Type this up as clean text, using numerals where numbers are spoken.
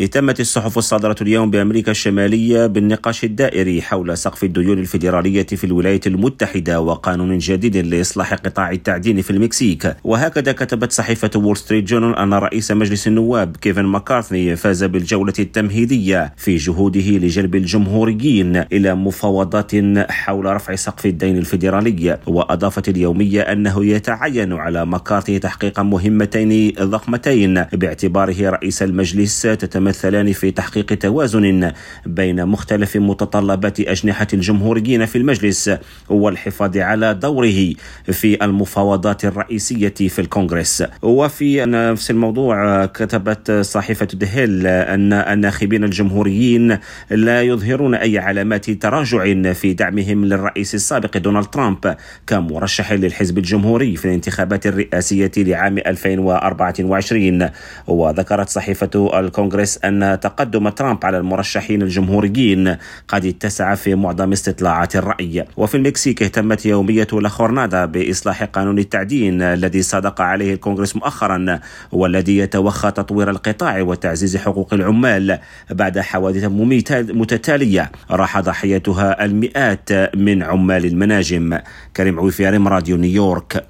اهتمت الصحف الصادرة اليوم بأمريكا الشمالية بالنقاش الدائري حول سقف الديون الفيدرالية في الولايات المتحدة وقانون جديد لإصلاح قطاع التعدين في المكسيك. وهكذا كتبت صحيفة وول ستريت جورنال أن رئيس مجلس النواب كيفن ماكارثي فاز بالجولة التمهيدية في جهوده لجلب الجمهوريين إلى مفاوضات حول رفع سقف الدين الفيدرالي. وأضافت اليومية أنه يتعين على ماكارثي تحقيق مهمتين ضخمتين باعتباره رئيس المجلس تتمثلان في تحقيق توازن بين مختلف متطلبات أجنحة الجمهوريين في المجلس والحفاظ على دوره في المفاوضات الرئيسية في الكونغرس. وفي نفس الموضوع كتبت صحيفة ذا هيل أن الناخبين الجمهوريين لا يظهرون أي علامات تراجع في دعمهم للرئيس السابق دونالد ترامب كمرشح للحزب الجمهوري في الانتخابات الرئاسية لعام 2024. وذكرت صحيفة الكونغرس أن تقدم ترامب على المرشحين الجمهوريين قد اتسع في معظم استطلاعات الرأي. وفي المكسيك اهتمت يومية لا خورنادا بإصلاح قانون التعدين الذي صادق عليه الكونغرس مؤخرا والذي يتوخى تطوير القطاع وتعزيز حقوق العمال بعد حوادث متتالية راح ضحيتها المئات من عمال المناجم. كريم عويفي، راديو نيويورك.